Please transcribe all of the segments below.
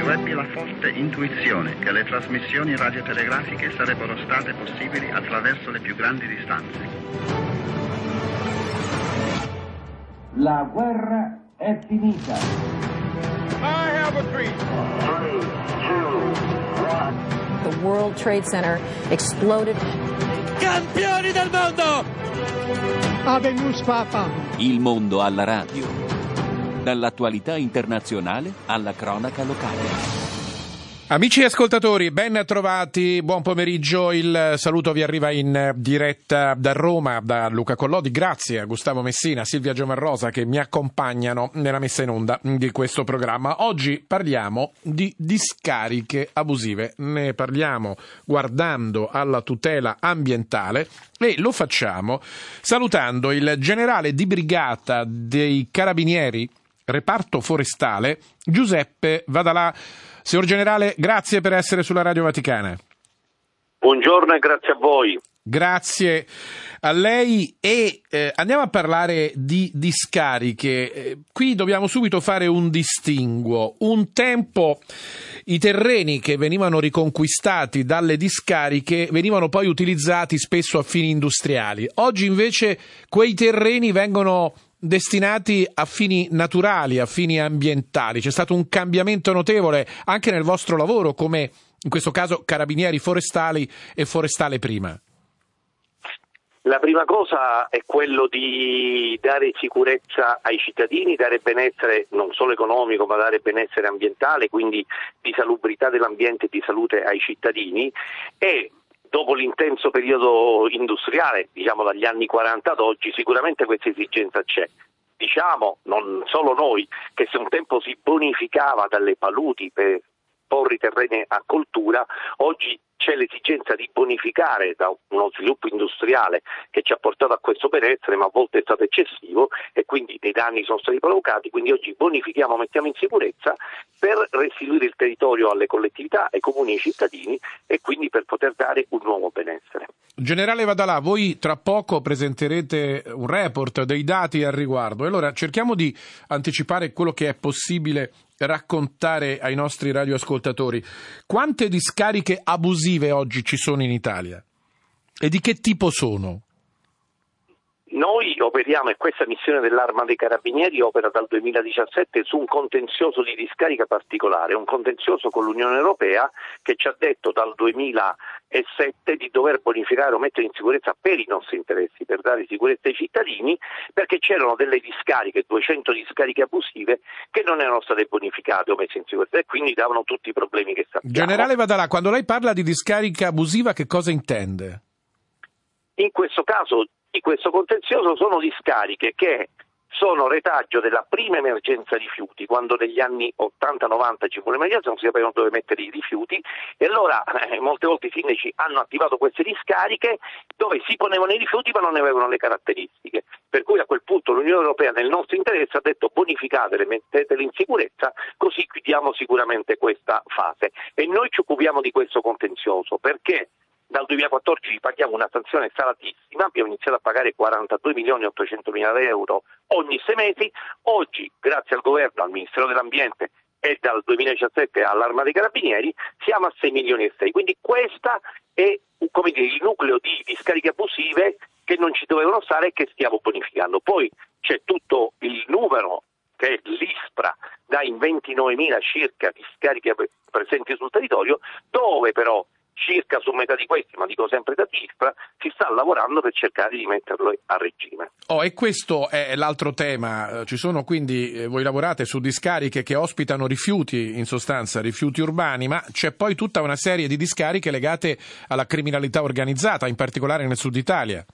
Io ebbi la forte intuizione che le trasmissioni radiotelegrafiche sarebbero state possibili attraverso le più grandi distanze. La guerra è finita. I have a dream. 3, 2, 1. The World Trade Center exploded. Campioni del mondo! Habemus Papa. Il mondo alla radio. Dall'attualità internazionale alla cronaca locale. Amici ascoltatori, ben trovati, buon pomeriggio, il saluto vi arriva in diretta da Roma, da Luca Collodi, grazie a Gustavo Messina, Silvia Giomarrosa che mi accompagnano nella messa in onda di questo programma. Oggi parliamo di discariche abusive, ne parliamo guardando alla tutela ambientale e lo facciamo salutando il generale di brigata dei Carabinieri, reparto forestale, Giuseppe Vadalà. Signor Generale, grazie per essere sulla Radio Vaticana. Buongiorno e grazie a voi. Grazie a lei e andiamo a parlare di discariche. Qui dobbiamo subito fare un distinguo. Un tempo i terreni che venivano riconquistati dalle discariche venivano poi utilizzati spesso a fini industriali. Oggi invece quei terreni vengono destinati a fini naturali, a fini ambientali. C'è stato un cambiamento notevole anche nel vostro lavoro, come in questo caso Carabinieri Forestali e Forestale Prima. La prima cosa è quello di dare sicurezza ai cittadini, dare benessere non solo economico ma dare benessere ambientale, quindi di salubrità dell'ambiente e di salute ai cittadini, e dopo l'intenso periodo industriale, diciamo dagli anni 40 ad oggi, sicuramente questa esigenza c'è. Diciamo, non solo noi, che se un tempo si bonificava dalle paludi per porre i terreni a coltura, oggi c'è l'esigenza di bonificare da uno sviluppo industriale che ci ha portato a questo benessere, ma a volte è stato eccessivo e quindi dei danni sono stati provocati. Quindi oggi bonifichiamo, mettiamo in sicurezza per restituire il territorio alle collettività, ai comuni e ai cittadini e quindi per poter dare un nuovo benessere. Generale Vadalà, voi tra poco presenterete un report dei dati al riguardo. Allora cerchiamo di anticipare quello che è possibile raccontare ai nostri radioascoltatori. Quante discariche abusive oggi ci sono in Italia? E di che tipo sono? Noi operiamo, e questa missione dell'Arma dei Carabinieri opera dal 2017 su un contenzioso di discarica particolare, un contenzioso con l'Unione Europea che ci ha detto dal 2007 di dover bonificare o mettere in sicurezza per i nostri interessi, per dare sicurezza ai cittadini, perché c'erano delle discariche, 200 discariche abusive, che non erano state bonificate o messe in sicurezza e quindi davano tutti i problemi che sappiamo. Generale Vadalà, quando lei parla di discarica abusiva, che cosa intende? In questo caso, di questo contenzioso sono discariche che sono retaggio della prima emergenza rifiuti, quando negli anni 80-90 ci fu l'emergenza, non si sapevano dove mettere i rifiuti e allora molte volte i sindaci hanno attivato queste discariche dove si ponevano i rifiuti ma non ne avevano le caratteristiche, per cui a quel punto l'Unione Europea nel nostro interesse ha detto bonificatele, mettetele in sicurezza, così chiudiamo sicuramente questa fase e noi ci occupiamo di questo contenzioso perché dal 2014 paghiamo una sanzione salatissima, abbiamo iniziato a pagare 42.800.000 euro ogni 6 mesi, oggi grazie al governo, al Ministero dell'Ambiente e dal 2017 all'Arma dei Carabinieri siamo a 6 milioni e 6, quindi questa è come dire, il nucleo di discariche abusive che non ci dovevano stare e che stiamo bonificando. Poi c'è tutto il numero che l'ISPRA dà in 29.000 circa discariche presenti sul territorio, dove però circa su metà di questi, ma dico sempre da ISPRA, si sta lavorando per cercare di metterlo a regime. E questo è l'altro tema. Ci sono quindi, voi lavorate su discariche che ospitano rifiuti, in sostanza rifiuti urbani, ma c'è poi tutta una serie di discariche legate alla criminalità organizzata, in particolare nel sud Italia.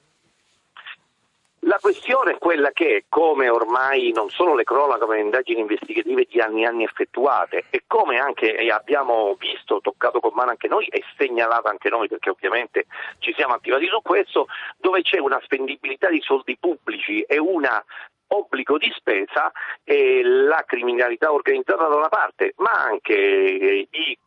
La questione è quella che, come ormai non solo le cronache ma le indagini investigative di anni e anni effettuate e come anche abbiamo visto, toccato con mano anche noi e segnalato anche noi perché ovviamente ci siamo attivati su questo, dove c'è una spendibilità di soldi pubblici e una obbligo di spesa e la criminalità organizzata da una parte, ma anche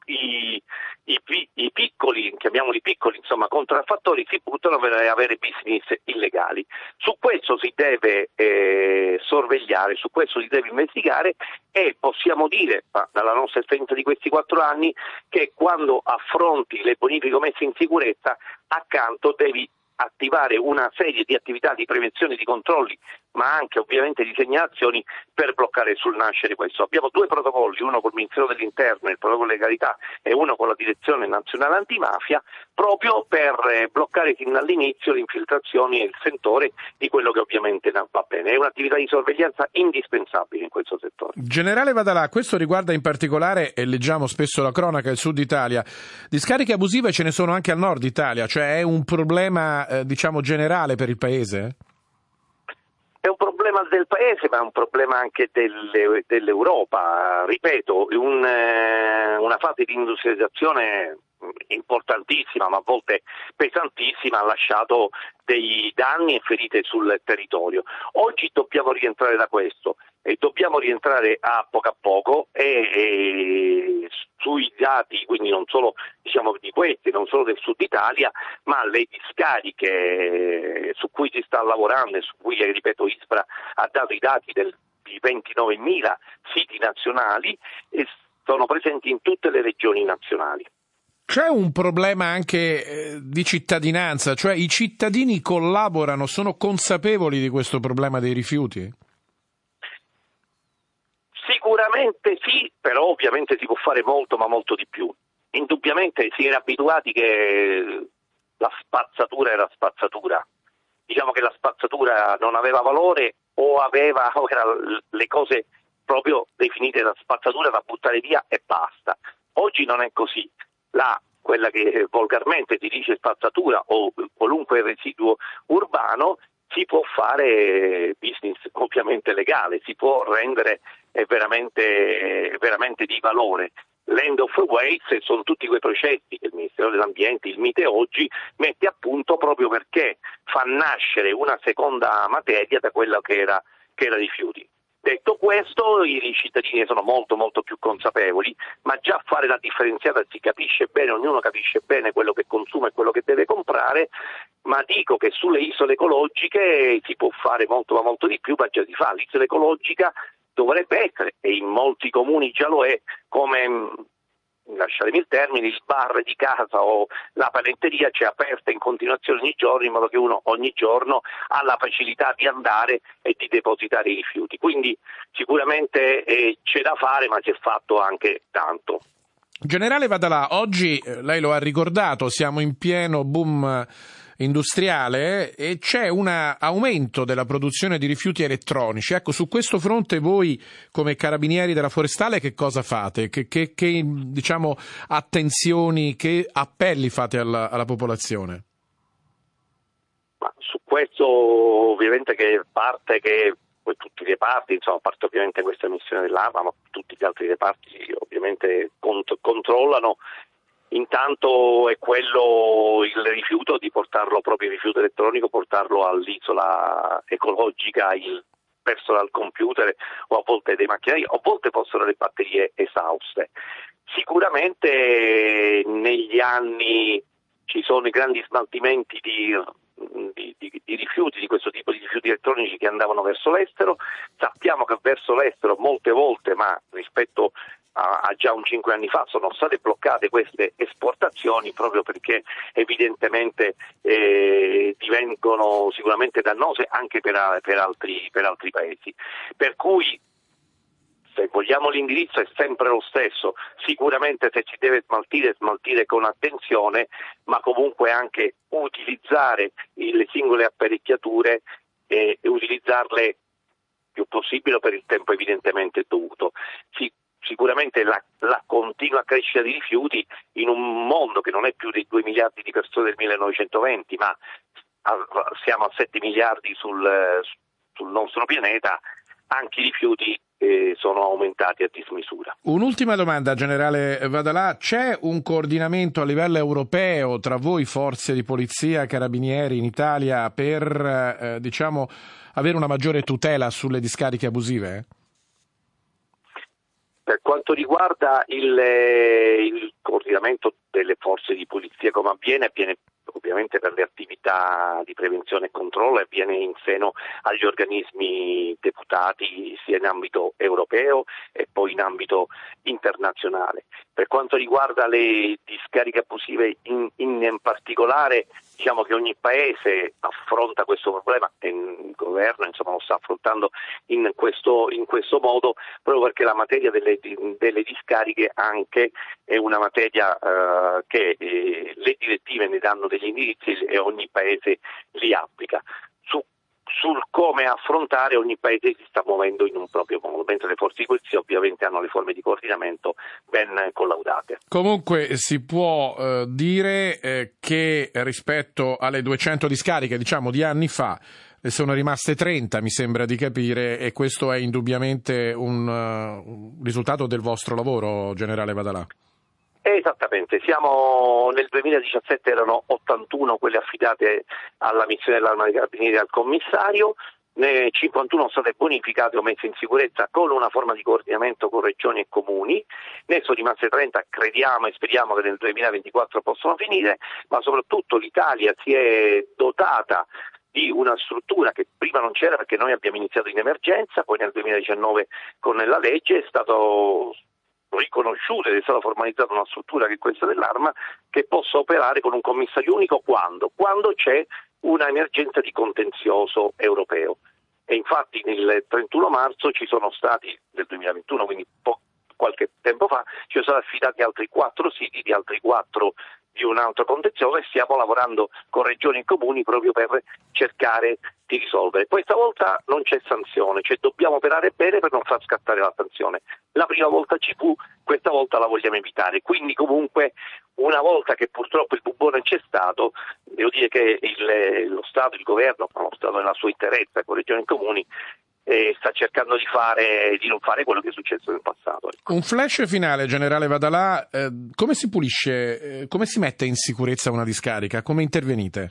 i piccoli, chiamiamoli piccoli, insomma, contraffattori si buttano per avere business illegali. Su questo si deve sorvegliare, su questo si deve investigare e possiamo dire, dalla nostra esperienza di questi 4 anni, che quando affronti le bonifiche messe in sicurezza, accanto devi attivare una serie di attività di prevenzione, di controlli, ma anche ovviamente di segnalazioni per bloccare sul nascere questo. Abbiamo 2 protocolli, uno col Ministero dell'Interno, il protocollo legalità, e uno con la Direzione Nazionale Antimafia, proprio per bloccare fin dall'inizio le infiltrazioni e il sentore di quello che ovviamente non va bene. È un'attività di sorveglianza indispensabile in questo settore. Generale Vadalà, questo riguarda in particolare, e leggiamo spesso la cronaca, il sud Italia. Discariche abusive ce ne sono anche al nord Italia, cioè è un problema generale per il Paese? È un problema del Paese, ma è un problema anche dell'Europa. Ripeto, una fase di industrializzazione importantissima, ma a volte pesantissima, ha lasciato dei danni e ferite sul territorio. Oggi dobbiamo rientrare da questo e dobbiamo rientrare a poco e sui dati, quindi non solo di questi, non solo del sud Italia, ma le discariche su cui si sta lavorando e su cui, ripeto, ISPRA ha dato i dati di 29.000 siti nazionali e sono presenti in tutte le regioni nazionali. C'è un problema anche di cittadinanza, cioè i cittadini collaborano, sono consapevoli di questo problema dei rifiuti? Sicuramente sì, però ovviamente si può fare molto, ma molto di più. Indubbiamente si era abituati che la spazzatura era spazzatura. Diciamo che la spazzatura non aveva valore o erano le cose proprio definite da spazzatura da buttare via e basta. Oggi non è così. Quella che volgarmente si dice spazzatura o qualunque residuo urbano, si può fare business ovviamente legale, si può rendere veramente di valore. L'end of waste sono tutti quei processi che il Ministero dell'Ambiente, il MITE oggi, mette a punto proprio perché fa nascere una seconda materia da quella che era rifiuti. Detto questo, i cittadini sono molto molto più consapevoli, ma già fare la differenziata si capisce bene, ognuno capisce bene quello che consuma e quello che deve comprare, ma dico che sulle isole ecologiche si può fare molto ma molto di più, ma già si fa. L'isola ecologica dovrebbe essere, e in molti comuni già lo è, come, lasciatemi il termine, il bar di casa o la panetteria c'è aperta in continuazione ogni giorno, in modo che uno ogni giorno ha la facilità di andare e di depositare i rifiuti. Quindi sicuramente c'è da fare, ma c'è fatto anche tanto. Generale Vadalà, oggi, lei lo ha ricordato, siamo in pieno boom industriale e c'è un aumento della produzione di rifiuti elettronici. Ecco, su questo fronte voi come carabinieri della Forestale che cosa fate? Che attenzioni, che appelli fate alla popolazione? Ma su questo ovviamente tutti i reparti, a parte ovviamente questa missione dell'ARMA, ma tutti gli altri reparti ovviamente controllano. Intanto è quello il rifiuto, di portarlo, proprio il rifiuto elettronico, portarlo all'isola ecologica, il personal computer o a volte dei macchinari, a volte possono le batterie esauste. Sicuramente negli anni ci sono i grandi smaltimenti di rifiuti, di questo tipo di rifiuti elettronici che andavano verso l'estero. Sappiamo che verso l'estero molte volte, ma rispetto a già 5 anni fa, sono state bloccate queste esportazioni proprio perché evidentemente divengono sicuramente dannose anche per altri paesi. Per cui, se vogliamo, l'indirizzo è sempre lo stesso. Sicuramente se si deve smaltire con attenzione, ma comunque anche utilizzare le singole apparecchiature e utilizzarle più possibile per il tempo evidentemente dovuto. Sicuramente la continua crescita di rifiuti in un mondo che non è più dei 2 miliardi di persone del 1920, ma siamo a 7 miliardi sul nostro pianeta, anche i rifiuti sono aumentati a dismisura. Un'ultima domanda, generale Vadalà: c'è un coordinamento a livello europeo tra voi, forze di polizia, carabinieri in Italia, per avere una maggiore tutela sulle discariche abusive? Per quanto riguarda il coordinamento delle forze di polizia, come avviene ovviamente per le attività di prevenzione e controllo, avviene in seno agli organismi deputati sia in ambito europeo e poi in ambito internazionale. Per quanto riguarda le discariche abusive in particolare, diciamo che ogni paese affronta questo problema e il governo lo sta affrontando in questo modo, proprio perché la materia delle discariche anche è una materia che le direttive ne danno degli indirizzi e ogni paese li applica. Sul come affrontare, ogni paese si sta muovendo in un proprio modo, mentre le forze di polizia ovviamente hanno le forme di coordinamento ben collaudate. Comunque si può dire che rispetto alle 200 discariche, di anni fa, sono rimaste 30, mi sembra di capire, e questo è indubbiamente un risultato del vostro lavoro, generale Vadalà. Esattamente, siamo nel 2017 erano 81 quelle affidate alla missione dell'Arma dei Carabinieri al commissario, 51 sono state bonificate o messe in sicurezza con una forma di coordinamento con regioni e comuni, ne sono rimaste 30, crediamo e speriamo che nel 2024 possano finire, ma soprattutto l'Italia si è dotata di una struttura che prima non c'era, perché noi abbiamo iniziato in emergenza, poi nel 2019 con la legge è stato riconosciuta ed è stata formalizzata una struttura che è questa dell'Arma, che possa operare con un commissario unico quando c'è una emergenza di contenzioso europeo. E infatti nel 31 marzo ci sono stati, del 2021, quindi qualche tempo fa, ci sono stati affidati altri 4 siti di altri 4 di un altro contenzioso e stiamo lavorando con regioni e comuni proprio per cercare di risolvere. Questa volta non c'è sanzione, cioè dobbiamo operare bene per non far scattare la sanzione. La prima volta ci fu, questa volta la vogliamo evitare, quindi comunque una volta che purtroppo il bubbone c'è stato, devo dire che lo Stato, il governo, lo Stato nella sua interezza con regioni e comuni, sta cercando di non fare quello che è successo nel passato. Ecco. Un flash finale, generale Vadalà, come si pulisce, come si mette in sicurezza una discarica? Come intervenite?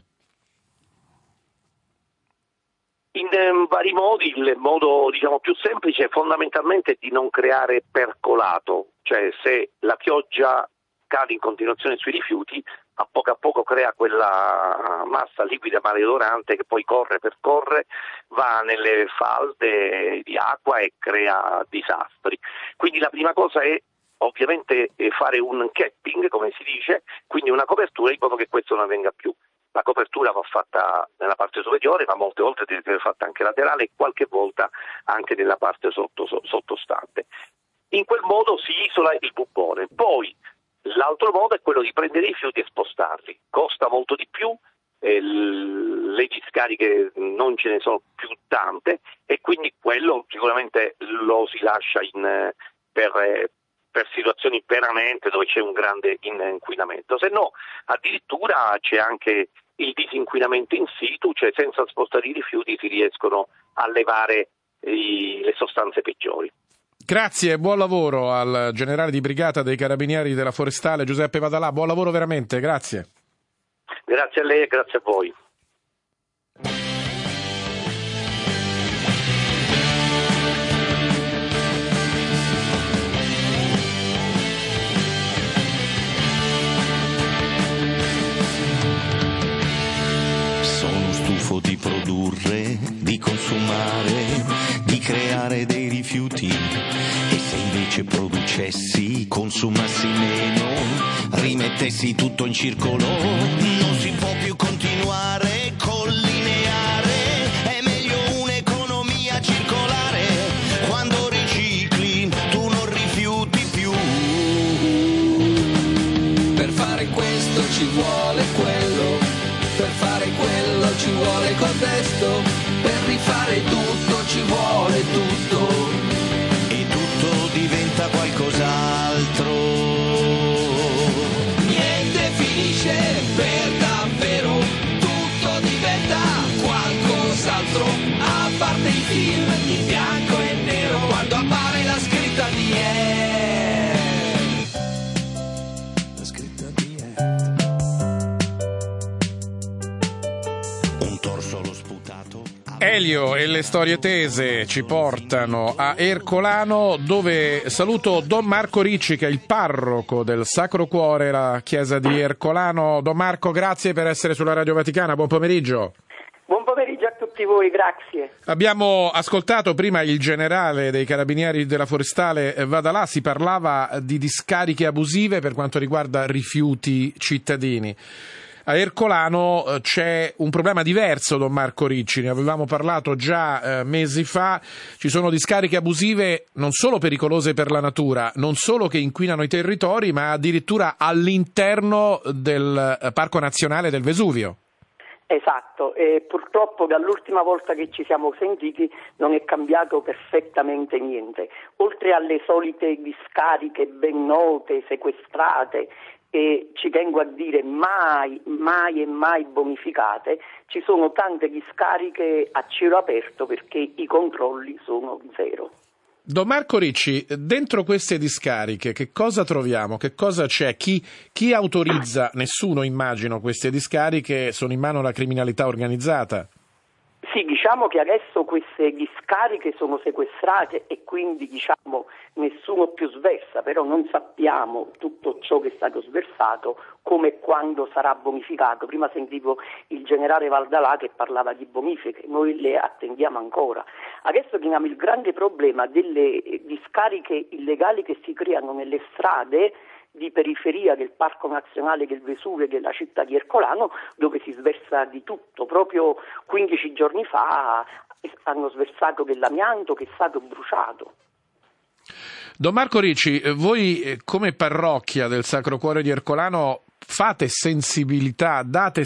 In vari modi, il modo più semplice fondamentalmente è di non creare percolato, cioè se la pioggia cade in continuazione sui rifiuti, a poco crea quella massa liquida maleodorante che poi percorre, va nelle falde di acqua e crea disastri. Quindi la prima cosa è ovviamente fare un capping, come si dice, quindi una copertura in modo che questo non avvenga più. La copertura va fatta nella parte superiore, ma molte volte deve essere fatta anche laterale e qualche volta anche nella parte sottostante. In quel modo si isola il bubbone. Poi l'altro modo è quello di prendere i rifiuti e spostarli. Costa molto di più, le discariche non ce ne sono più tante e quindi quello sicuramente lo si lascia per situazioni veramente dove c'è un grande inquinamento. Se no, addirittura c'è anche il disinquinamento in situ, cioè senza spostare i rifiuti si riescono a levare le sostanze peggiori. Grazie, buon lavoro al generale di brigata dei Carabinieri della Forestale Giuseppe Vadalà, buon lavoro veramente, grazie. Grazie a lei e grazie a voi. Sono stufo di produrre, di consumare, di creare dei rifiuti. E se invece producessi, consumassi meno, rimettessi tutto in circolo, non si può più continuare col lineare. È meglio un'economia circolare. Quando ricicli tu non rifiuti più. Per fare questo ci vuole quello, per fare quello ci vuole il contesto, per rifare tutto ci vuole tutto. E tutto diventa qualcos'altro. Niente finisce per davvero, tutto diventa qualcos'altro. A parte i film in bianco e nero, quando appare la scritta di la scritta di Elio e le storie tese ci portano a Ercolano, dove saluto Don Marco Ricci, che è il parroco del Sacro Cuore, la chiesa di Ercolano. Don Marco, grazie per essere sulla Radio Vaticana, buon pomeriggio. Buon pomeriggio a tutti voi, grazie. Abbiamo ascoltato prima il generale dei Carabinieri della Forestale Vadalà, si parlava di discariche abusive per quanto riguarda rifiuti cittadini. A Ercolano c'è un problema diverso, Don Marco Ricci, ne avevamo parlato già mesi fa. Ci sono discariche abusive non solo pericolose per la natura, non solo che inquinano i territori, ma addirittura all'interno del Parco Nazionale del Vesuvio. Esatto, e purtroppo dall'ultima volta che ci siamo sentiti non è cambiato perfettamente niente. Oltre alle solite discariche ben note, sequestrate, e ci tengo a dire mai bonificate, ci sono tante discariche a cielo aperto perché i controlli sono zero. Don Marco Ricci, dentro queste discariche che cosa troviamo? Che cosa c'è? Chi autorizza? Nessuno, immagino, queste discariche sono in mano alla criminalità organizzata. Sì, diciamo che adesso queste discariche sono sequestrate e quindi nessuno più sversa, però non sappiamo tutto ciò che è stato sversato, come e quando sarà bonificato. Prima sentivo il generale Vadalà che parlava di bonifiche, noi le attendiamo ancora. Adesso abbiamo il grande problema delle discariche illegali che si creano nelle strade di periferia del Parco Nazionale del Vesuvio e della città di Ercolano, dove si sversa di tutto. Proprio 15 giorni fa hanno sversato dell'amianto che è stato bruciato. Don Marco Ricci, voi come parrocchia del Sacro Cuore di Ercolano date sensibilità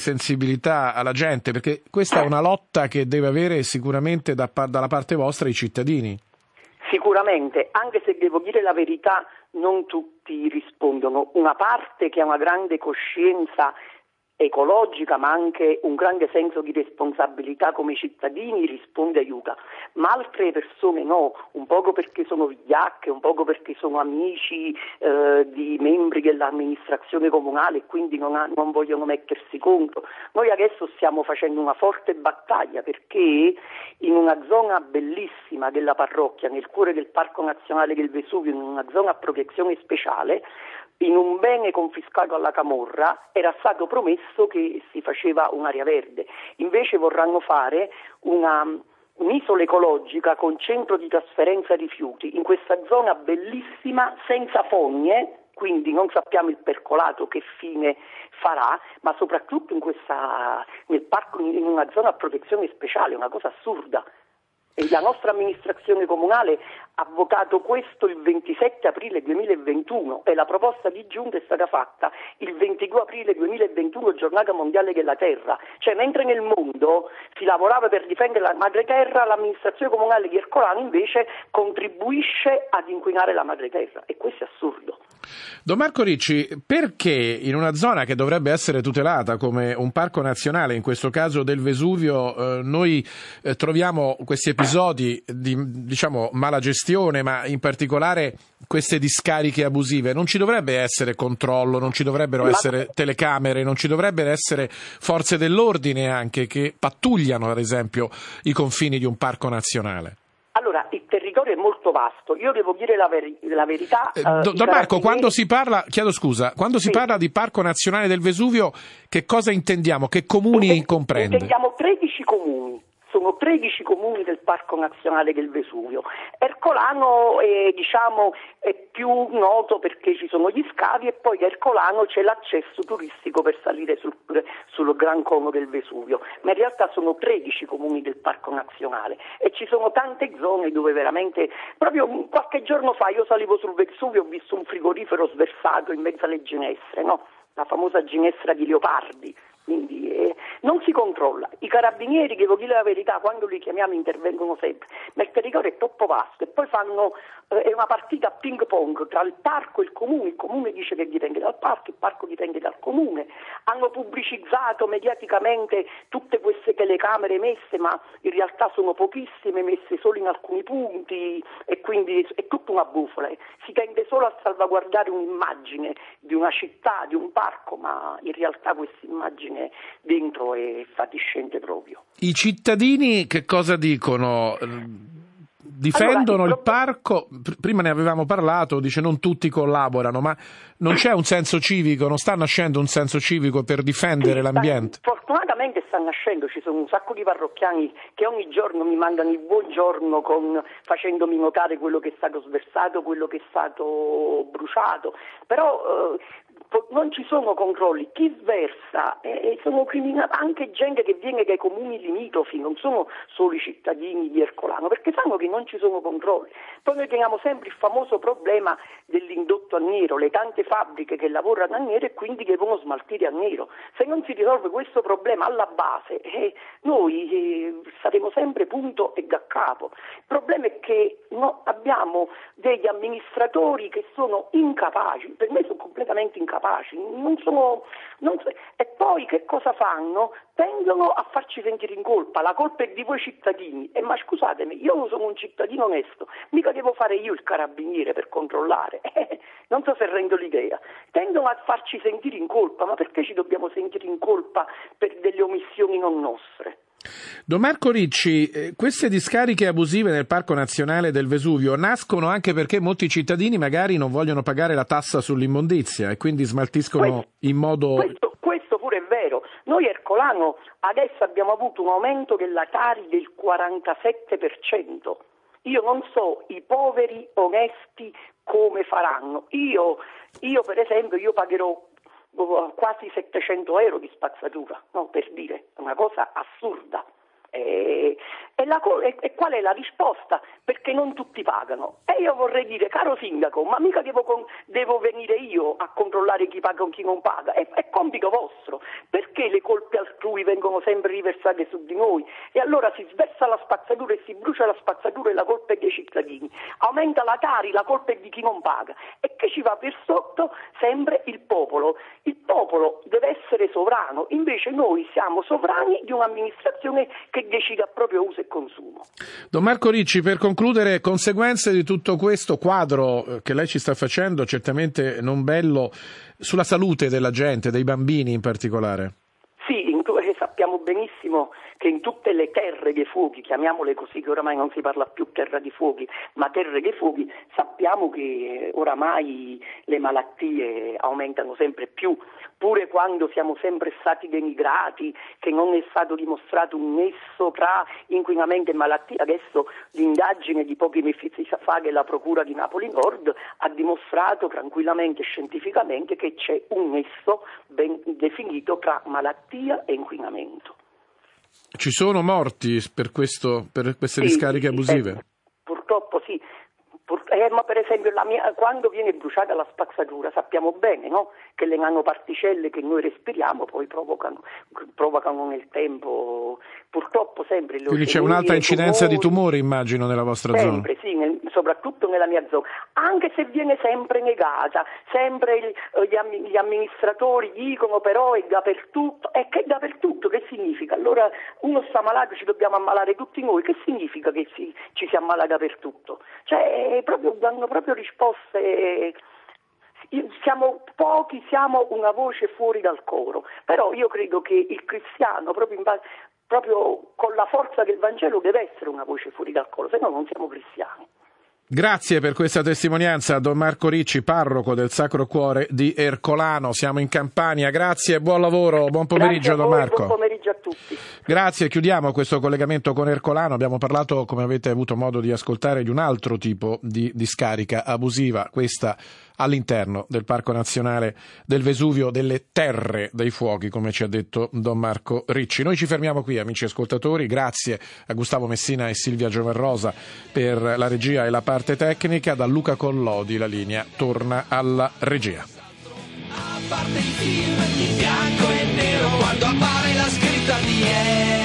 alla gente, perché questa è una lotta che deve avere sicuramente dalla parte vostra i cittadini. Sicuramente, anche se devo dire la verità, non tutti rispondono. Una parte che ha una grande coscienza ecologica ma anche un grande senso di responsabilità come cittadini risponde e aiuta, ma altre persone no, un poco perché sono vigliacche, un poco perché sono amici di membri dell'amministrazione comunale e quindi non vogliono mettersi contro. Noi adesso stiamo facendo una forte battaglia perché in una zona bellissima della parrocchia, nel cuore del Parco Nazionale del Vesuvio, in una zona a protezione speciale, in un bene confiscato alla camorra era stato promesso che si faceva un'area verde, invece vorranno fare un'isola ecologica con centro di trasferenza rifiuti in questa zona bellissima senza fogne, quindi non sappiamo il percolato che fine farà, ma soprattutto nel parco, in una zona a protezione speciale, una cosa assurda. E la nostra amministrazione comunale ha votato questo il 27 aprile 2021 e la proposta di giunta è stata fatta il 22 aprile 2021, giornata mondiale della terra. Cioè, mentre nel mondo si lavorava per difendere la madre terra, l'amministrazione comunale di Ercolano invece contribuisce ad inquinare la madre terra, e questo è assurdo. Don Marco Ricci, perché in una zona che dovrebbe essere tutelata come un parco nazionale, in questo caso del Vesuvio, noi troviamo questi episodi di mala gestione, ma in particolare queste discariche abusive? Non ci dovrebbe essere controllo, non ci dovrebbero essere telecamere, non ci dovrebbero essere forze dell'ordine anche che pattugliano, ad esempio, i confini di un parco nazionale? Allora, il territorio è molto vasto, io devo dire la verità. Don Marco, quando si parla di Parco Nazionale del Vesuvio, che cosa intendiamo? Che comuni comprende? Intendiamo 13 comuni. Sono 13 comuni del Parco Nazionale del Vesuvio. Ercolano è più noto perché ci sono gli scavi e poi a Ercolano c'è l'accesso turistico per salire sul Gran Cono del Vesuvio, ma in realtà sono 13 comuni del Parco Nazionale e ci sono tante zone dove veramente, proprio qualche giorno fa io salivo sul Vesuvio e ho visto un frigorifero sversato in mezzo alle ginestre, no? La famosa ginestra di Leopardi. Quindi non si controlla. I carabinieri, devo dire la verità, quando li chiamiamo intervengono sempre, ma il territorio è troppo vasto e poi è una partita a ping pong tra il parco e il comune dice che dipende dal parco, il parco dipende dal comune. Hanno pubblicizzato mediaticamente tutte queste telecamere messe, ma in realtà sono pochissime, messe solo in alcuni punti e quindi è tutta una bufala. Si tende solo a salvaguardare un'immagine una città, di un parco, ma in realtà questa immagine dentro è fatiscente proprio. I cittadini che cosa dicono? Difendono il parco? Prima ne avevamo parlato, dice non tutti collaborano, ma non c'è un senso civico, non sta nascendo un senso civico per difendere l'ambiente? Fortunatamente sta nascendo, ci sono un sacco di parrocchiani che ogni giorno mi mandano il buongiorno facendomi notare quello che è stato sversato, quello che è stato bruciato, però non ci sono controlli, chi sversa sono criminali, anche gente che viene dai comuni limitrofi, non sono solo i cittadini di Ercolano, perché sanno che non ci sono controlli. Poi noi teniamo sempre il famoso problema dell'indotto a nero, le tante fabbriche che lavorano a nero e quindi devono smaltire a nero. Se non si risolve questo problema alla base, noi saremo sempre punto e da capo. Il problema è che abbiamo degli amministratori che sono incapaci, per me sono completamente incapaci, e poi che cosa fanno? Tendono a farci sentire in colpa, la colpa è di voi cittadini, ma scusatemi, io sono un cittadino onesto, mica devo fare io il carabiniere per controllare, non so se rendo l'idea, tendono a farci sentire in colpa, ma perché ci dobbiamo sentire in colpa per delle omissioni non nostre? Don Marco Ricci, queste discariche abusive nel Parco Nazionale del Vesuvio nascono anche perché molti cittadini magari non vogliono pagare la tassa sull'immondizia e quindi smaltiscono in modo... Questo pure è vero. Noi a Ercolano adesso abbiamo avuto un aumento della Tari del 47%. Io non so i poveri onesti come faranno. Io per esempio, io pagherò quasi 700 euro di spazzatura, no, per dire, una cosa assurda. E qual è la risposta? Perché non tutti pagano. E io vorrei dire, caro sindaco, ma mica devo venire io a controllare chi paga o chi non paga, è compito vostro. Perché le colpe altrui vengono sempre riversate su di noi? E allora si sversa la spazzatura e si brucia la spazzatura e la colpa è dei cittadini. Aumenta la Tari, la colpa è di chi non paga. E che ci va per sotto? Sempre il popolo. Il popolo deve essere sovrano, invece noi siamo sovrani di un'amministrazione che decide a proprio uso e consumo. Don Marco Ricci, per concludere, conseguenze di tutto questo quadro che lei ci sta facendo, certamente non bello, sulla salute della gente, dei bambini in particolare? Sì, sappiamo benissimo che in tutte le terre dei fuochi, chiamiamole così, che oramai non si parla più terra di fuochi, ma terre dei fuochi, sappiamo che oramai le malattie aumentano sempre più, pure quando siamo sempre stati denigrati, che non è stato dimostrato un nesso tra inquinamento e malattia. Adesso l'indagine di pochi mesi fa della Procura di Napoli Nord ha dimostrato tranquillamente e scientificamente che c'è un nesso ben definito tra malattia e inquinamento. Ci sono morti per queste discariche abusive? Purtroppo sì. Ma per esempio quando viene bruciata la spazzatura sappiamo bene, no? Che le nanoparticelle che noi respiriamo poi provocano nel tempo purtroppo sempre le Quindi c'è un'alta incidenza di tumori, immagino, nella vostra zona? Sempre, sì, soprattutto nella mia zona, anche se viene sempre negata, sempre gli amministratori dicono però è dappertutto, e che è dappertutto, che significa? Allora uno sta malato, ci dobbiamo ammalare tutti noi, che significa che ci si ammala dappertutto? Cioè danno proprio risposte. Siamo pochi, siamo una voce fuori dal coro, però io credo che il cristiano proprio con la forza del Vangelo deve essere una voce fuori dal coro, se no non siamo cristiani. Grazie per questa testimonianza, Don Marco Ricci, parroco del Sacro Cuore di Ercolano. Siamo in Campania, grazie e buon lavoro, buon pomeriggio Don Marco. Buon pomeriggio a tutti. Grazie, chiudiamo questo collegamento con Ercolano. Abbiamo parlato, come avete avuto modo di ascoltare, di un altro tipo di discarica abusiva, questa all'interno del Parco Nazionale del Vesuvio, delle Terre dei Fuochi, come ci ha detto Don Marco Ricci. Noi ci fermiamo qui, amici ascoltatori, grazie a Gustavo Messina e Silvia Giovarrosa per la regia e la parte tecnica. Da Luca Collodi la linea torna alla regia. A parte il film in bianco e nero quando appare la scritta di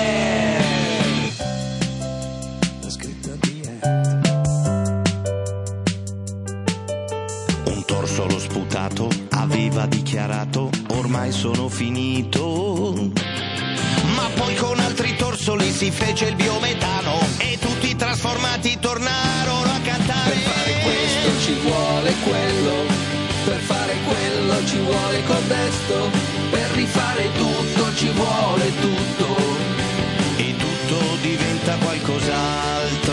la scritta di Un torso allo sputato aveva dichiarato ormai sono finito, ma poi con altri torsoli si fece il biometano e tutti trasformati tornarono a cantare. Per fare questo ci vuole quello, per fare quello ci vuole contesto, per rifare tutto ci vuole tutto. E tutto diventa qualcos'altro.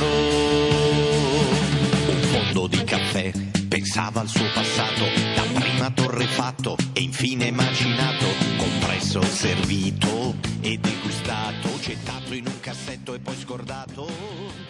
Un fondo di caffè pensava al suo passato, dapprima torrefatto e infine macinato, compresso, servito e degustato, gettato in un cassetto e poi scordato.